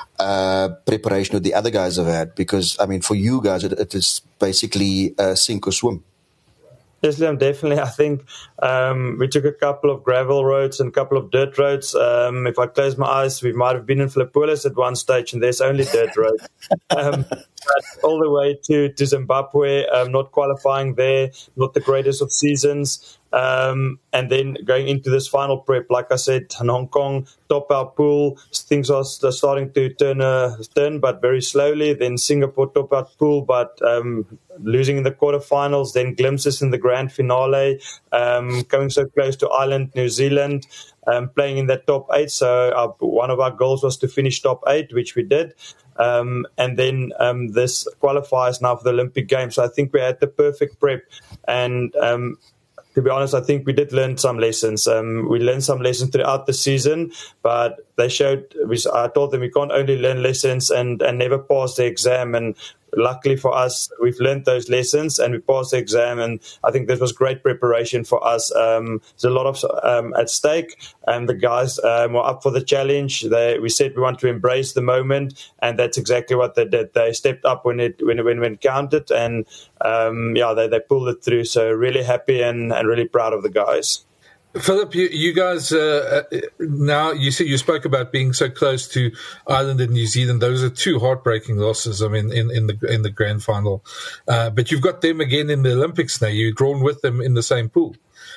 uh, preparation would the other guys have had? Because, I mean, for you guys, it, it is basically uh, sink or swim. Yes, Liam, definitely. I think um, we took a couple of gravel roads and a couple of dirt roads. Um, if I close my eyes, we might have been in Philippolis at one stage, and there's only dirt roads. um, but all the way to, to Zimbabwe, um, not qualifying there, not the greatest of seasons. Um, and then going into this final prep, like I said, in Hong Kong, top our pool, things are starting to turn, uh, turn, but very slowly. Then Singapore, top our pool, but um, losing in the quarterfinals. Then glimpses in the grand finale, um, coming so close to Ireland, New Zealand, um, playing in that top eight. So our, one of our goals was to finish top eight, which we did. Um, and then um, this qualifies now for the Olympic Games. So I think we had the perfect prep. And um, to be honest, I think we did learn some lessons. Um, we learned some lessons throughout the season, but they showed, we, I told them we can't only learn lessons and, and never pass the exam. And luckily for us, we've learned those lessons and we passed the exam. And I think this was great preparation for us. Um, there's a lot of um, at stake, and the guys um, were up for the challenge. They, we said we want to embrace the moment, and that's exactly what they did. They stepped up when it when when, when it counted, and um, yeah, they, they pulled it through. So really happy and, and really proud of the guys. Philip, you, you guys, uh, now you see, you spoke about being so close to Ireland and New Zealand. Those are two heartbreaking losses. I mean, in, in the in the grand final, uh, but you've got them again in the Olympics now. You're drawn with them in the same pool.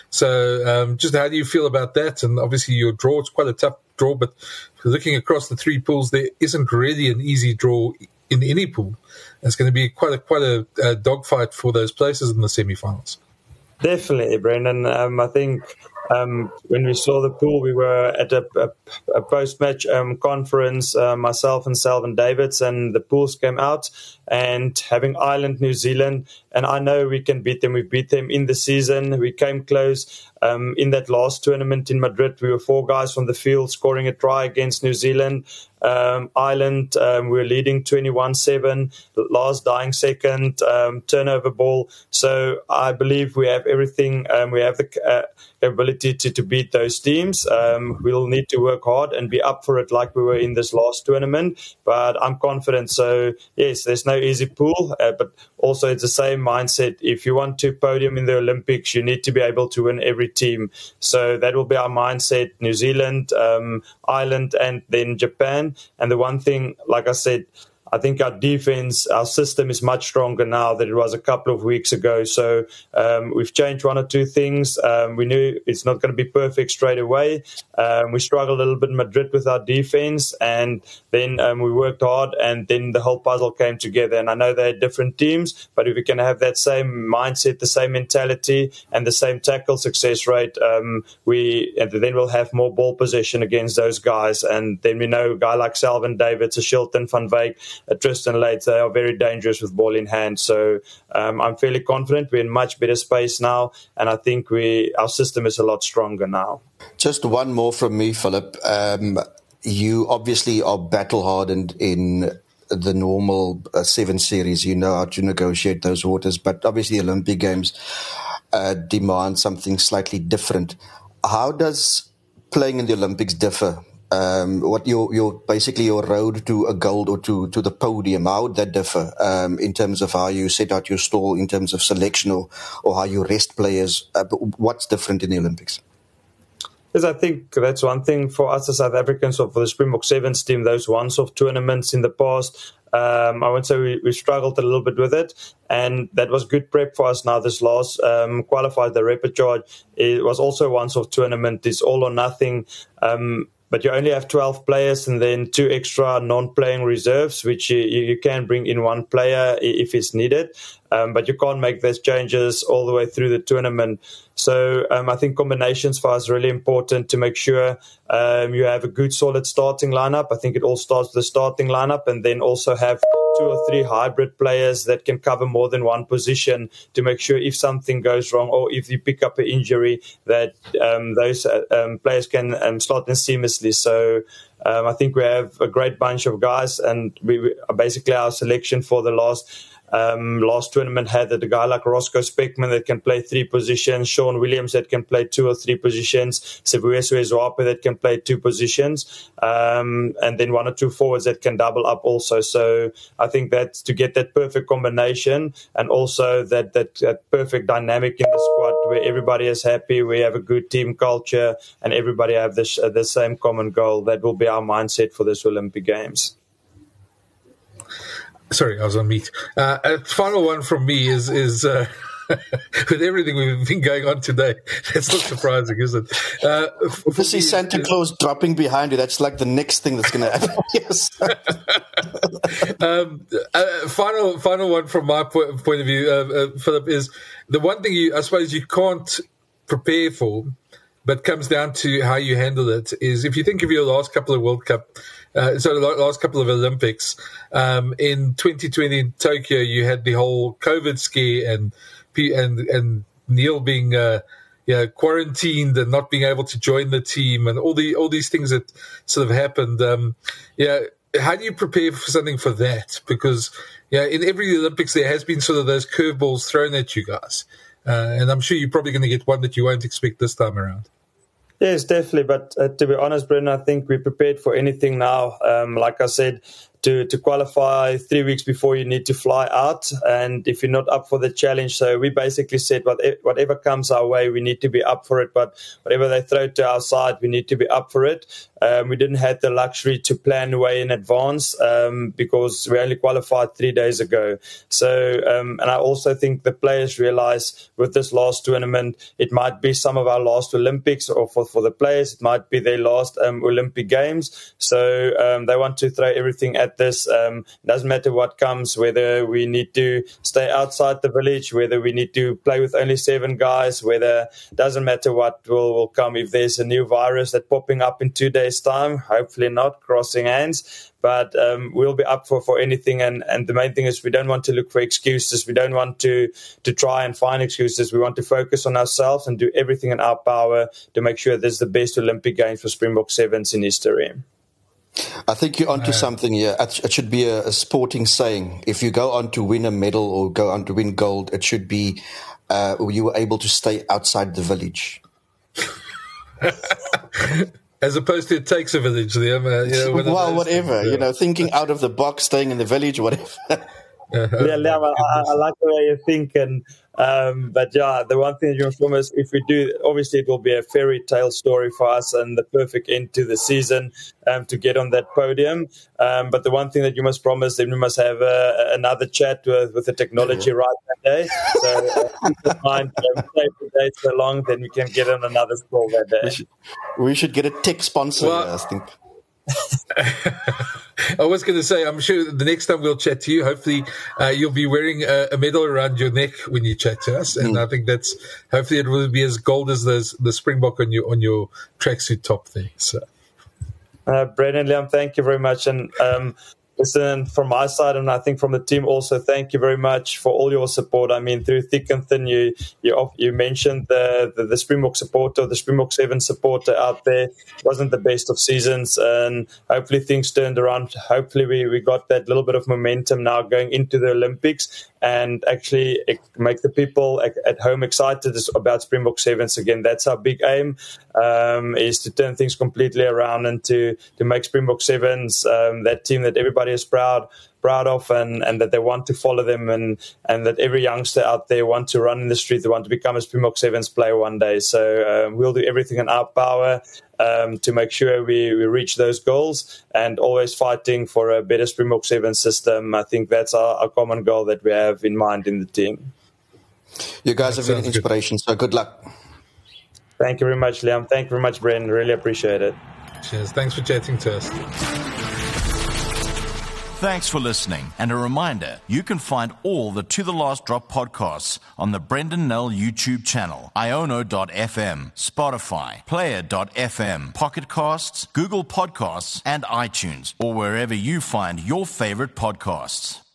So, um, just how do you feel about that? And obviously, your draw, it's quite a tough draw. But looking across the three pools, there isn't really an easy draw in any pool. It's going to be quite a quite a, a dogfight for those places in the semi-finals. Definitely, Brendan. Um, I think. Um, when we saw the pool, we were at a, a, a post-match um, conference, uh, myself and Selvin Davids, and the pools came out, and having Ireland, New Zealand, and I know we can beat them. We beat them in the season. We came close um, in that last tournament in Madrid. We were four guys from the field scoring a try against New Zealand. Um, Ireland, um, we were leading twenty-one seven, last dying second, um, turnover ball. So I believe we have everything. Um, we have the uh, ability to, to beat those teams. Um, we'll need to work hard and be up for it like we were in this last tournament. But I'm confident. So, yes, there's no easy pool, uh, but also it's the same mindset. If you want to podium in the Olympics, you need to be able to win every team. So that will be our mindset. New Zealand, um, Ireland, and then Japan. And the one thing, like I said, I think our defense, our system is much stronger now than it was a couple of weeks ago. So um, we've changed one or two things. Um, we knew it's not going to be perfect straight away. Um, we struggled a little bit in Madrid with our defense, and then um, we worked hard, and then the whole puzzle came together. And I know they're different teams, but if we can have that same mindset, the same mentality, and the same tackle success rate, um, we and then we'll have more ball possession against those guys. And then we know a guy like Selvin Davids, a Shilton, Van Wyk, a Tristan Leitz, they are very dangerous with ball in hand. So um, I'm fairly confident we're in much better space now, and I think we our system is a lot stronger now. Just one more from me, Philip. Um, you obviously are battle-hardened in the normal uh, seven series. You know how to negotiate those waters, but obviously the Olympic Games uh, demand something slightly different. How does playing in the Olympics differ? Um, what your your basically your road to a gold or to, to the podium, how would that differ um, in terms of how you set out your stall, in terms of selection, or, or how you rest players? Uh, what's different in the Olympics? Yes, I think that's one thing for us as South Africans, or for the Springbok Sevens team, those once-off tournaments in the past. Um, I would say we, we struggled a little bit with it, and that was good prep for us now. This last um, qualified, the repechage, it was also a once-off tournament. It's all or nothing. Um, But you only have twelve players and then two extra non-playing reserves, which you, you can bring in one player if it's needed. Um, but you can't make those changes all the way through the tournament. So um, I think combinations for us are really important to make sure um, you have a good, solid starting lineup. I think it all starts with the starting lineup, and then also have two or three hybrid players that can cover more than one position to make sure if something goes wrong or if you pick up an injury, that um, those uh, um, players can um, slot in seamlessly. So um, I think we have a great bunch of guys, and we, we basically our selection for the last Um, last tournament had a guy like Roscoe Speckman that can play three positions, Sean Williams that can play two or three positions, Sibuyesu Zwape that can play two positions, um, and then one or two forwards that can double up also. So I think that's to get that perfect combination, and also that, that, that perfect dynamic in the squad where everybody is happy, we have a good team culture, and everybody have this, uh, the same common goal. That will be our mindset for this Olympic Games. Sorry, I was on mute. Uh, a final one from me is, is uh, with everything we've been going on today, that's not surprising, is it? Uh, to see Santa is, Claus dropping behind you, that's like the next thing that's going to happen. Yes. um, uh, final, final one from my point, point of view, uh, uh, Philip, is the one thing you, I suppose, you can't prepare for, but comes down to how you handle it, is if you think of your last couple of World Cup, uh, so the last couple of Olympics, um, in twenty twenty in Tokyo, you had the whole COVID scare and and and Neil being uh, you know, quarantined and not being able to join the team, and all the all these things that sort of happened. Um, yeah, how do you prepare for something for that? Because yeah, in every Olympics there has been sort of those curveballs thrown at you guys, uh, and I'm sure you're probably going to get one that you won't expect this time around. Yes, definitely. But uh, to be honest, Brendan, I think we're prepared for anything now. Um, like I said, to, to qualify three weeks before you need to fly out, and if you're not up for the challenge. So we basically said whatever comes our way, we need to be up for it. But whatever they throw to our side, we need to be up for it. Um, we didn't have the luxury to plan way in advance um, because we only qualified three days ago. So, um, and I also think the players realize with this last tournament, it might be some of our last Olympics, or for, for the players, it might be their last um, Olympic Games. So um, they want to throw everything at this. Um, it doesn't matter what comes, whether we need to stay outside the village, whether we need to play with only seven guys, whether it doesn't matter what will, will come. If there's a new virus that's popping up in two days time, hopefully not, crossing hands, but um, we'll be up for, for anything. And, and the main thing is we don't want to look for excuses. We don't want to, to try and find excuses. We want to focus on ourselves and do everything in our power to make sure this is the best Olympic Games for Springbok Sevens in history. I think you're onto uh, something here. It should be a, a sporting saying. If you go on to win a medal or go on to win gold, it should be uh, you were able to stay outside the village. As opposed to it takes a village. The, uh, you know, well, whatever. Things, yeah. You know, thinking out of the box, staying in the village, whatever. Yeah, Liam, I, I like the way you think, and um, but yeah, the one thing that you must promise, if we do, obviously it will be a fairy tale story for us and the perfect end to the season um, to get on that podium. Um, but the one thing that you must promise, then we must have uh, another chat with, with the technology right that day. So uh, keep in mind, um, save the date so long, then we can get on another call that day. We should, we should get a tech sponsor, Well, I think. I was going to say, I'm sure the next time we'll chat to you, hopefully uh, you'll be wearing a, a medal around your neck when you chat to us, and mm. I think that's hopefully it will be as gold as the the Springbok on your on your tracksuit top there. So, uh, Brendan, Liam, thank you very much, and um, listen, from my side, and I think from the team also, thank you very much for all your support. I mean, through thick and thin, you you, you mentioned the, the, the Springbok supporter, the Springbok seven supporter out there. It wasn't the best of seasons, and hopefully things turned around. Hopefully we, we got that little bit of momentum now going into the Olympics and actually make the people at home excited about Springbok Sevens again. That's our big aim, um, is to turn things completely around and to, to make Springbok Sevens um, that team that everybody is proud proud of, and, and that they want to follow them, and, and that every youngster out there want to run in the street, they want to become a Springbok Sevens player one day. So um, we'll do everything in our power um, to make sure we, we reach those goals, and always fighting for a better Springbok Sevens system. I think that's our, our common goal that we have in mind in the team. You guys have been an inspiration, so good luck. Thank you very much, Liam. Thank you very much, Brendan. Really appreciate it. Cheers. Thanks for chatting to us. Thanks for listening, and a reminder, you can find all the To The Last Drop podcasts on the Brendan Nell YouTube channel, iono dot f m, Spotify, player dot f m, Pocket Casts, Google Podcasts, and iTunes, or wherever you find your favorite podcasts.